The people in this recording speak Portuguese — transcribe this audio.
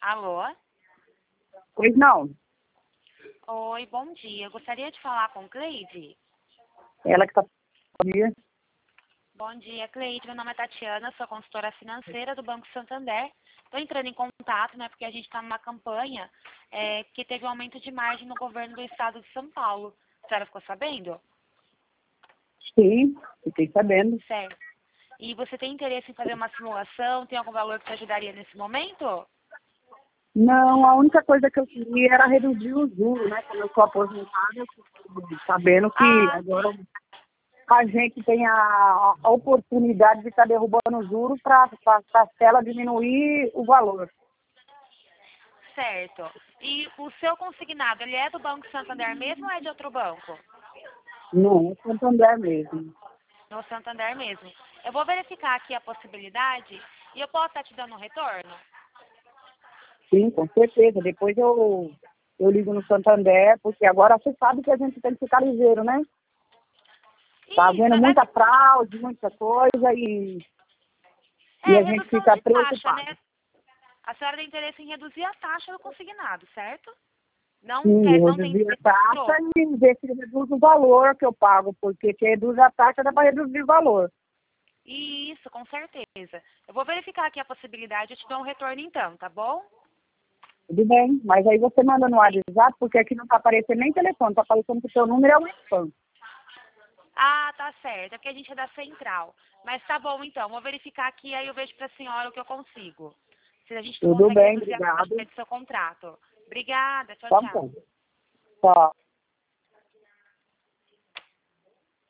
Alô? Pois não. Oi, bom dia. Eu gostaria de falar com Cleide. Ela que está dia. Bom dia, Cleide. Meu nome é Tatiana, sou consultora financeira do Banco Santander. Estou entrando em contato, né, porque a gente está numa campanha que teve um aumento de margem no governo do estado de São Paulo. A senhora ficou sabendo? Sim, fiquei sabendo. Certo. E você tem interesse em fazer uma simulação? Tem algum valor que te ajudaria nesse momento? Não, a única coisa que eu queria era reduzir o juros, né? Como eu sou aposentada, eu fico sabendo que agora a gente tem a oportunidade de estar derrubando o juros para a parcela diminuir o valor. Certo. E o seu consignado, ele é do Banco Santander mesmo ou é de outro banco? Não, é Santander mesmo. No Santander mesmo. Eu vou verificar aqui a possibilidade e eu posso estar te dando um retorno? Sim, com certeza. Depois eu ligo no Santander, porque agora você sabe que a gente tem que ficar ligeiro, né? Tá Isso, havendo muita fraude, muita coisa e a gente redução fica de taxa, preocupado. né? A senhora tem interesse em reduzir a taxa do consignado, certo? Não Sim, quer, não tem reduzir a interesse em taxa troco. e ver se reduz o valor que eu pago, porque se reduz a taxa dá para reduzir o valor. Isso, com certeza. Eu vou verificar aqui a possibilidade, eu te dou um retorno então, tá bom? Tudo bem, mas aí você manda no WhatsApp, porque aqui não está aparecendo nem telefone, está aparecendo que o seu número é o spam. Ah, tá certo, é porque a gente é da central. Mas tá bom então, vou verificar aqui aí eu vejo pra senhora o que eu consigo. Se a gente Tudo consegue bem, reduzir a taxa obrigado. do seu contrato. Obrigada, tchau, Tá tchau. bom. Tchau.